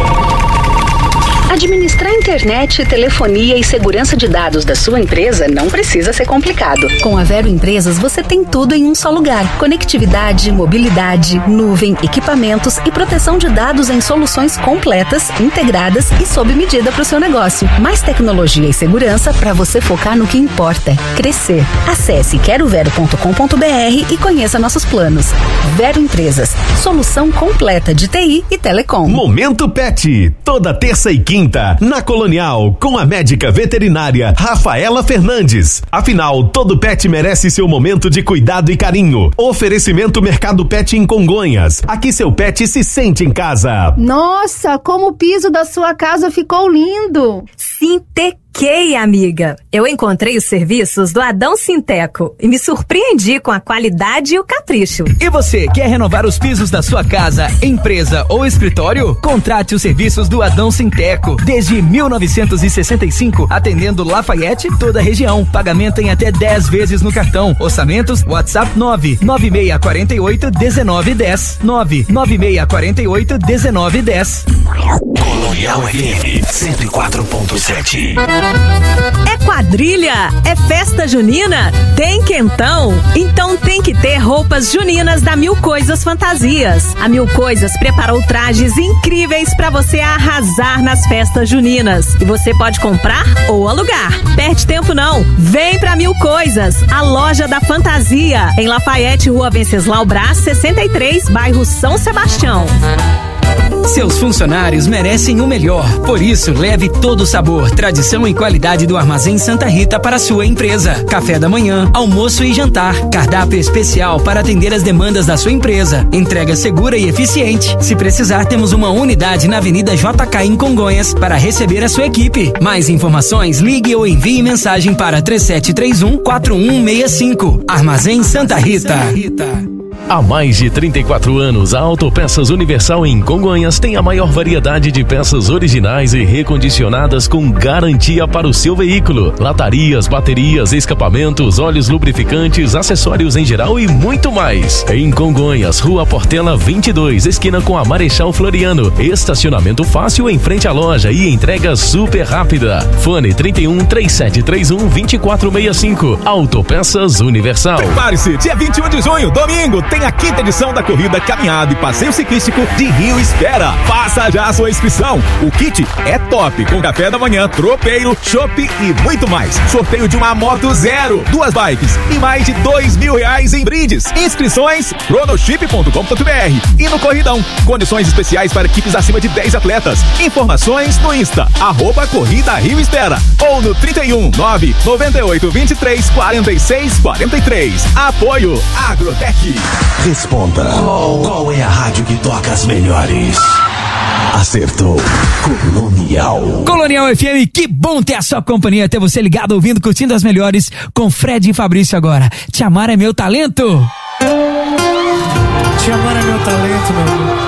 Administrar internet, telefonia e segurança de dados da sua empresa não precisa ser complicado. Com a Vero Empresas, você tem tudo em um só lugar. Conectividade, mobilidade, nuvem, equipamentos e proteção de dados em soluções completas, integradas e sob medida para o seu negócio. Mais tecnologia e segurança para você focar no que importa: crescer. Acesse quero vero ponto com ponto br e conheça nossos planos. Vero Empresas, solução completa de T I e telecom. Momento Pet, toda terça e quinta na Colonial, com a médica veterinária Rafaela Fernandes. Afinal, todo pet merece seu momento de cuidado e carinho. Oferecimento Mercado Pet em Congonhas. Aqui seu pet se sente em casa. Nossa, como o piso da sua casa ficou lindo! Sintequei, amiga. Eu encontrei os serviços do Adão Sinteco e me surpreendi com a qualidade e o capricho. E você, quer renovar os pisos da sua casa, empresa ou escritório? Contrate os serviços do Adão Sinteco. Desde mil novecentos e sessenta e cinco, atendendo Lafayette e toda a região. Pagamento em até dez vezes no cartão. Orçamentos, WhatsApp nove nove seis quatro oito, um nove um zero. nove nove seis quatro oito, um nove um zero. Colonial F M cento e quatro ponto sete. É quadrilha? É festa junina? Tem quentão? Então tem que ter roupas juninas da Mil Coisas Fantasias. A Mil Coisas preparou trajes incríveis para você arrasar nas festas juninas. E você pode comprar ou alugar. Perde tempo não. Vem pra Mil Coisas, a loja da fantasia. Em Lafayette, Rua Venceslau Brás, sessenta e três, bairro São Sebastião. Seus funcionários merecem o melhor. Por isso, leve todo o sabor, tradição e qualidade do Armazém Santa Rita para a sua empresa. Café da manhã, almoço e jantar. Cardápio especial para atender as demandas da sua empresa. Entrega segura e eficiente. Se precisar, temos uma unidade na Avenida J K em Congonhas para receber a sua equipe. Mais informações, ligue ou envie mensagem para três sete três um, quatro um seis cinco. Armazém Santa Rita. Há mais de trinta e quatro anos, a Autopeças Universal em Congonhas tem a maior variedade de peças originais e recondicionadas com garantia para o seu veículo. Latarias, baterias, escapamentos, óleos lubrificantes, acessórios em geral e muito mais. Em Congonhas, Rua Portela vinte e dois, esquina com a Marechal Floriano. Estacionamento fácil em frente à loja e entrega super rápida. Fone trinta e um, três sete três um, vinte e quatro sessenta e cinco. Autopeças Universal. Prepare-se, dia vinte e um de junho, domingo, tem a quinta edição da corrida caminhada e passeio ciclístico de Rio Espera. Faça já a sua inscrição. O kit é top, com café da manhã, tropeiro, chopp e muito mais. Sorteio de uma moto zero, duas bikes e mais de dois mil reais em brindes. Inscrições chronoship ponto com ponto br e no Corridão. Condições especiais para equipes acima de dez atletas. Informações no Insta, arroba Corrida Rio Espera ou no trinta e um, nove, noventa e oito, vinte e três, quarenta e seis, quarenta e três. Apoio Agrotec. Responda. Qual, qual é a rádio que toca as melhores? Acertou. Colonial. Colonial F M, que bom ter a sua companhia, ter você ligado, ouvindo, curtindo as melhores com Fred e Fabrício agora. Te amar é meu talento. Te amar é meu talento, meu amor.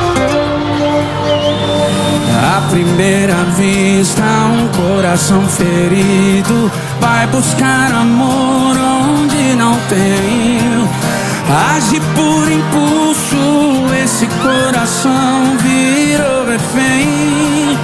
À primeira vista, um coração ferido vai buscar amor onde não tem. Age por impulso, esse coração virou refém.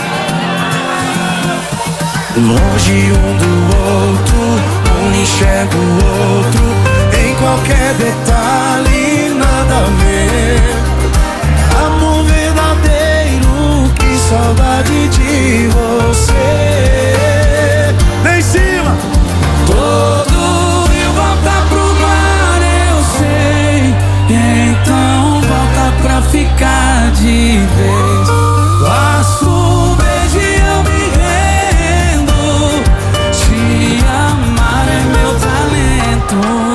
Longe um do outro, um enxerga o outro, em qualquer detalhe, nada a ver. Amor verdadeiro, que saudade de você. Lá em cima! Todo rio volta pro mar, eu sei. Então volta pra ficar de vez. Basta um beijo e eu me rendo. Te amar é meu talento.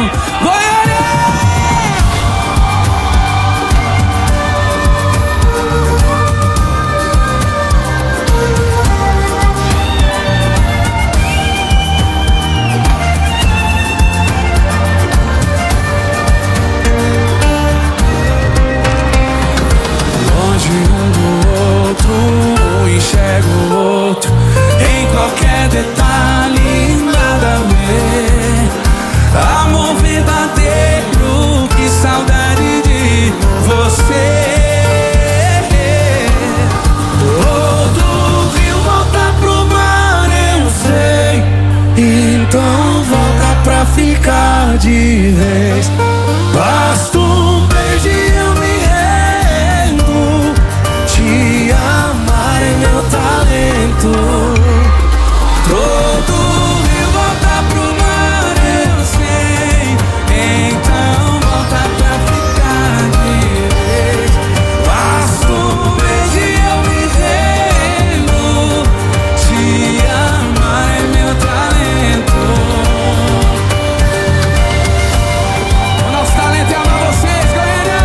Enxergo o outro em qualquer detalhe, nada a ver. Amor verdadeiro, que saudade de você. Todo rio volta pro mar, eu sei. Então volta pra ficar de vez. Basta um beijo e eu me rendo. Te amar é meu talento. Todo rio volta pro mar, eu sei. Então volta pra ficar de vez. Basta um beijo e eu me rendo. Te amar é meu talento. O nosso talento é amar vocês, galera.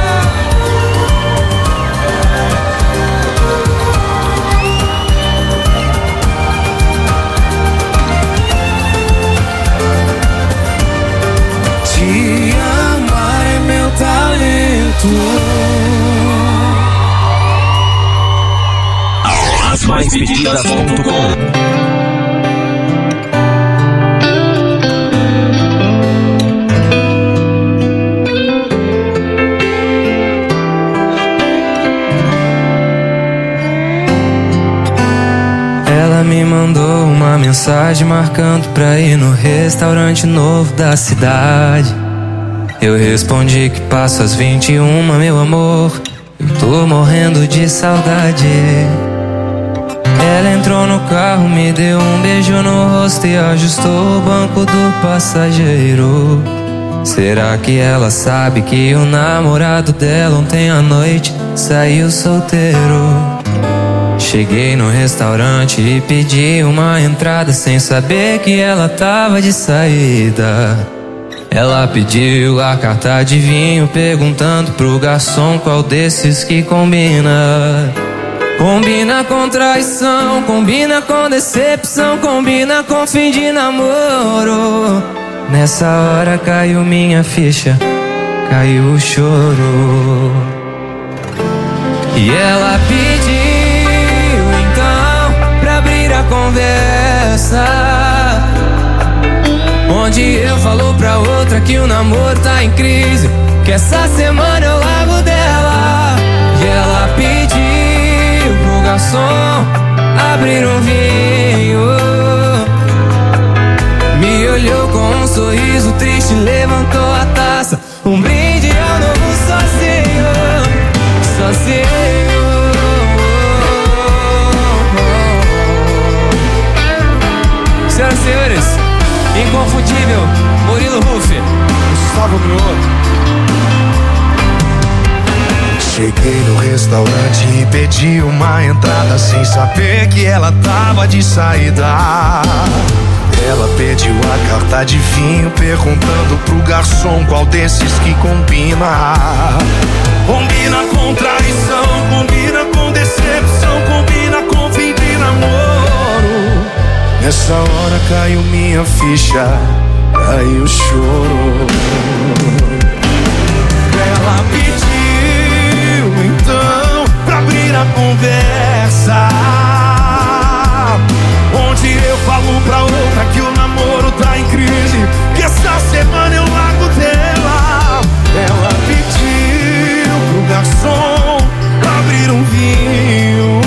Te amar é meu talento. As mais pedidas ponto com. Ela me mandou uma mensagem marcando pra ir no restaurante novo da cidade. Eu respondi que passo às vinte e uma, meu amor. Eu tô morrendo de saudade. Ela entrou no carro, me deu um beijo no rosto e ajustou o banco do passageiro. Será que ela sabe que o namorado dela ontem à noite saiu solteiro? Cheguei no restaurante e pedi uma entrada sem saber que ela tava de saída. Ela pediu a carta de vinho, perguntando pro garçom qual desses que combina. Combina com traição, combina com decepção, combina com fim de namoro. Nessa hora caiu minha ficha. caiu o choro. E ela pediu então pra abrir a conversa, onde eu falo pra outra que o namoro tá em crise, que essa semana eu largo dela. E ela pediu pro garçom abrir um vinho, me olhou com um sorriso triste, levantou a taça. Um brinde ao novo sozinho, sozinho. Senhoras e senhores, inconfundível Murilo Ruff, Gustavo Mioto. Cheguei no restaurante e pedi uma entrada sem saber que ela tava de saída. Ela pediu a carta de vinho, perguntando pro garçom qual desses que combina. Combina com traição, combina com decepção, combina com fim de namoro. Nessa hora caiu minha ficha, caiu o choro. Ela pediu então pra abrir a conversa, onde eu falo pra outra que o namoro tá em crise, que essa semana eu largo dela. Ela pediu pro garçom abrir um vinho,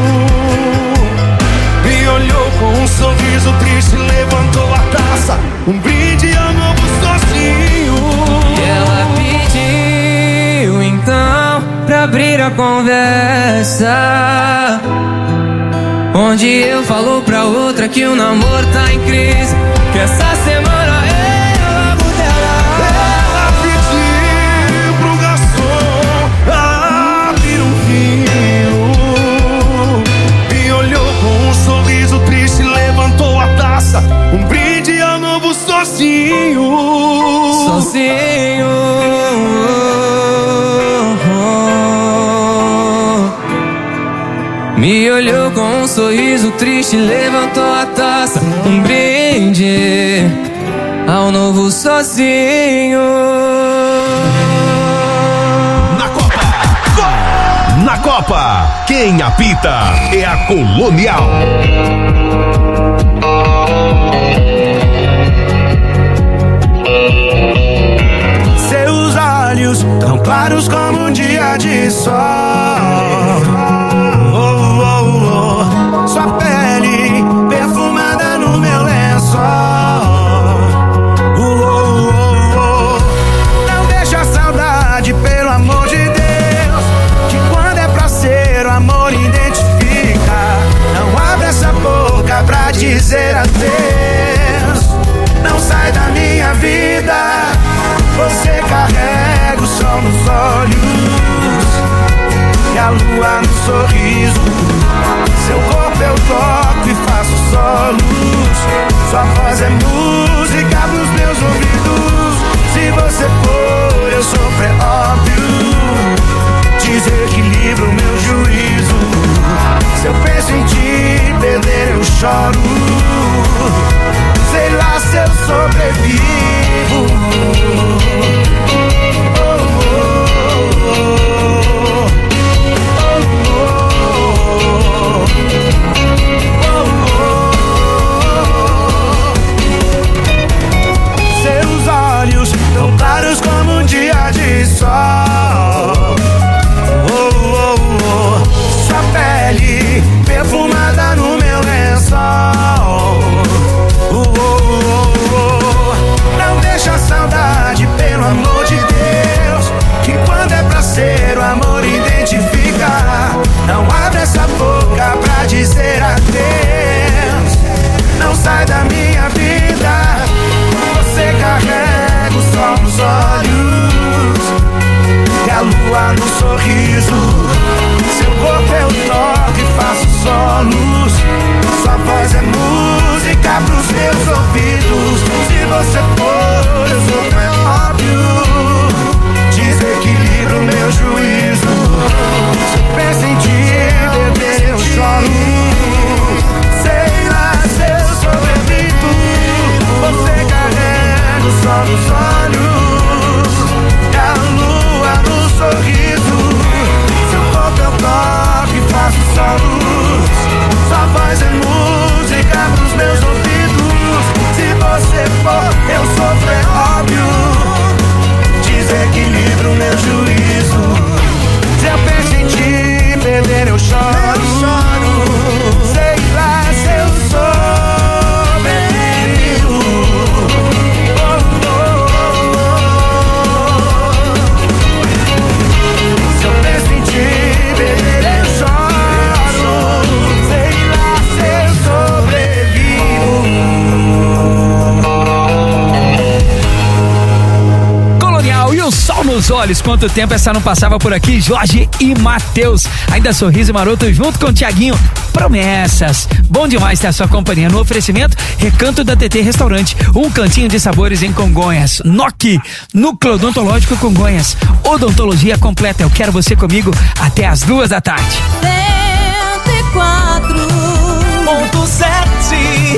me olhou com um sorriso triste, levantou a taça. Um brinde ao novo sozinho. E ela pediu então pra abrir a conversa, onde eu falo pra outra que o namoro tá em crise, que essa semana eu largo dela. Ela pediu pro garçom abrir um vinho, me olhou com um sorriso triste, levantou a taça. Um brinde ao novo sozinho. Sozinho. Me olhou com um sorriso triste, levantou a taça. Um brinde ao novo sozinho. Na Copa! Gol! Na Copa, quem apita é a Colonial. Seus olhos tão claros como um dia de sol. Sua pele perfumada no meu lençol. uh, uh, uh, uh. Não deixa a saudade, pelo amor de Deus, que quando é pra ser o amor identifica. Não abre essa boca pra dizer adeus. Não sai da minha vida, você carrega o sol nos olhos e a lua no sorriso. Seu corpo eu toco e faço solos. Sua voz é música pros meus ouvidos. Se você for, eu sofro, é óbvio. Desequilibro meu juízo. Se eu penso em te perder, eu choro. Sei lá se eu sobrevivo. Oh, oh, oh, oh. Tão claros como um dia de sol. Oh, oh, oh. Sua pele perfumada no meu lençol. choro, eu choro. Sei lá se eu sobrevivo. Oh, oh, oh. Se eu penso em ti, bebê, eu choro. Sei lá se eu sobrevivo. Colonial e o sol nos olhos. Quanto tempo essa não passava por aqui? Jorge e Matheus. Ainda sorriso maroto junto com o Tiaguinho. Promessas. Bom demais ter a sua companhia no oferecimento Recanto da T T Restaurante. Um cantinho de sabores em Congonhas. Noki, Núcleo Odontológico Congonhas. Odontologia completa. Eu quero você comigo até as duas da tarde. cento e quatro ponto sete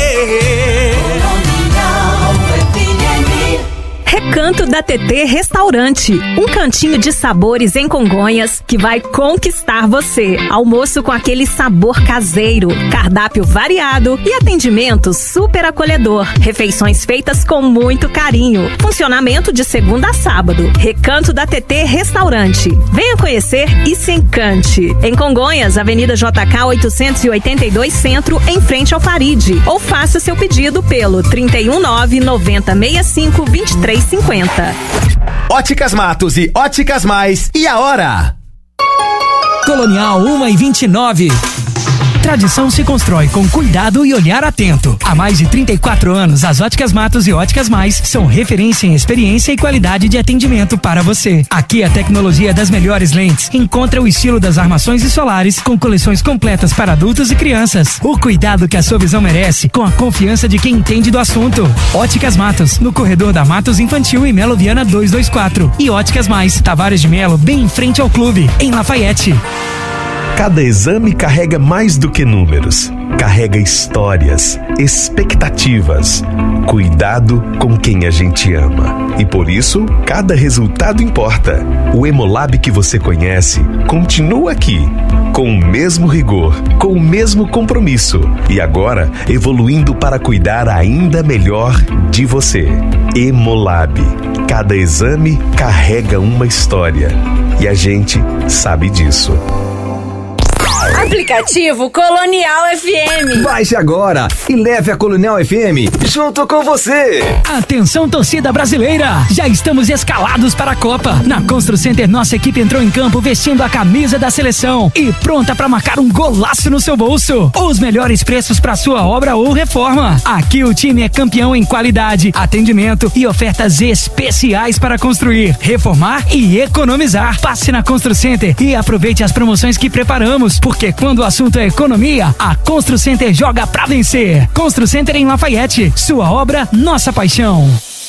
Recanto da T T Restaurante, um cantinho de sabores em Congonhas que vai conquistar você. Almoço com aquele sabor caseiro, cardápio variado e atendimento super acolhedor. Refeições feitas com muito carinho. Funcionamento de segunda a sábado. Recanto da T T Restaurante. Venha conhecer e se encante. Em Congonhas, Avenida J K oitocentos e oitenta e dois Centro, em frente ao Faride. Ou faça seu pedido pelo trinta e um nove, noventa, sessenta e cinco, vinte e três cinquenta. Óticas Matos e Óticas Mais. E a hora? Colonial uma e vinte e nove. Tradição se constrói com cuidado e olhar atento. Há mais de trinta e quatro anos, as Óticas Matos e Óticas Mais são referência em experiência e qualidade de atendimento para você. Aqui a tecnologia das melhores lentes encontra o estilo das armações e solares com coleções completas para adultos e crianças. O cuidado que a sua visão merece com a confiança de quem entende do assunto. Óticas Matos, no corredor da Matos Infantil e Melo Viana duzentos e vinte e quatro. E Óticas Mais, Tavares de Melo, bem em frente ao clube, em Lafayette. Cada exame carrega mais do que números. Carrega histórias, expectativas, cuidado com quem a gente ama. E por isso, cada resultado importa. O Hemolab que você conhece continua aqui, com o mesmo rigor, com o mesmo compromisso. E agora, evoluindo para cuidar ainda melhor de você. Hemolab. Cada exame carrega uma história. E a gente sabe disso. Aplicativo Colonial F M. Baixe agora e leve a Colonial F M junto com você. Atenção, torcida brasileira! Já estamos escalados para a Copa. Na Constru Center, nossa equipe entrou em campo vestindo a camisa da seleção e pronta para marcar um golaço no seu bolso. Os melhores preços para sua obra ou reforma. Aqui o time é campeão em qualidade, atendimento e ofertas especiais para construir, reformar e economizar. Passe na Constru Center e aproveite as promoções que preparamos, porque quando o assunto é economia, a Constru Center joga pra vencer. Constru Center em Lafayette, sua obra, nossa paixão.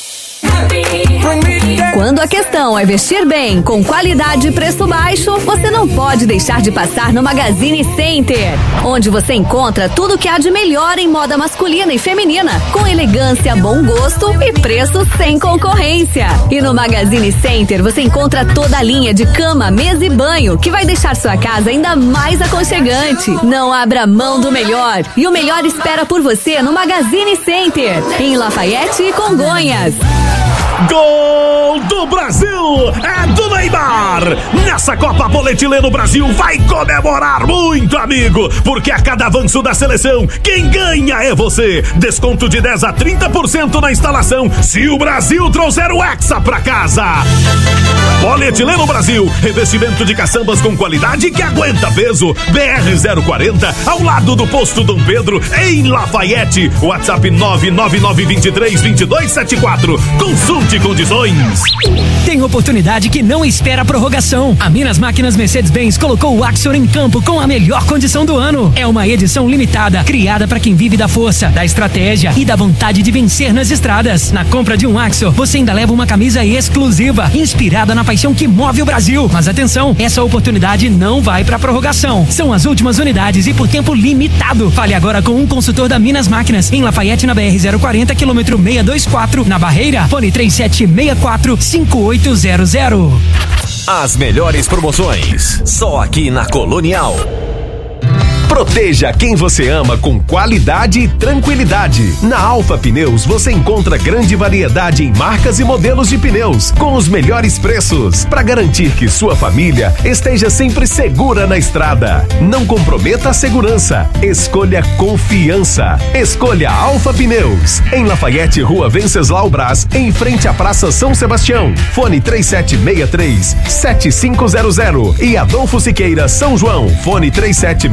Quando a questão é vestir bem, com qualidade e preço baixo, você não pode deixar de passar no Magazine Center, onde você encontra tudo o que há de melhor em moda masculina e feminina, com elegância, bom gosto e preço sem concorrência. E no Magazine Center você encontra toda a linha de cama, mesa e banho, que vai deixar sua casa ainda mais aconchegante. Não abra mão do melhor, e o melhor espera por você no Magazine Center, em Lafayette e Congonhas. Gol do Brasil! É do Neymar! Nessa Copa Polietileno Brasil vai comemorar muito, amigo! Porque a cada avanço da seleção, quem ganha é você! Desconto de dez a trinta por cento na instalação se o Brasil trouxer o Hexa pra casa! Polietileno Brasil, revestimento de caçambas com qualidade que aguenta peso. B R zero quarenta, ao lado do posto Dom Pedro, em Lafayette. WhatsApp nove nove nove dois três dois dois sete quatro. Consulte condições. Tem oportunidade que não espera a prorrogação. A Minas Máquinas Mercedes-Benz colocou o Axor em campo com a melhor condição do ano. É uma edição limitada, criada para quem vive da força, da estratégia e da vontade de vencer nas estradas. Na compra de um Axor, você ainda leva uma camisa exclusiva, inspirada na paixão que move o Brasil. Mas atenção, essa oportunidade não vai para prorrogação. São as últimas unidades e por tempo limitado. Fale agora com um consultor da Minas Máquinas, em Lafayette, na B R zero quarenta, quilômetro seiscentos e vinte e quatro, na Barreira. Fone três sete seis quatro cinco oito zero zero. As melhores promoções, só aqui na Colonial. Proteja quem você ama com qualidade e tranquilidade. Na Alfa Pneus você encontra grande variedade em marcas e modelos de pneus com os melhores preços para garantir que sua família esteja sempre segura na estrada. Não comprometa a segurança. Escolha confiança. Escolha Alfa Pneus. Em Lafayette, Rua Venceslau Brás, em frente à Praça São Sebastião. Fone três sete seis três, sete cinco zero zero e Adolfo Siqueira, São João. Fone três sete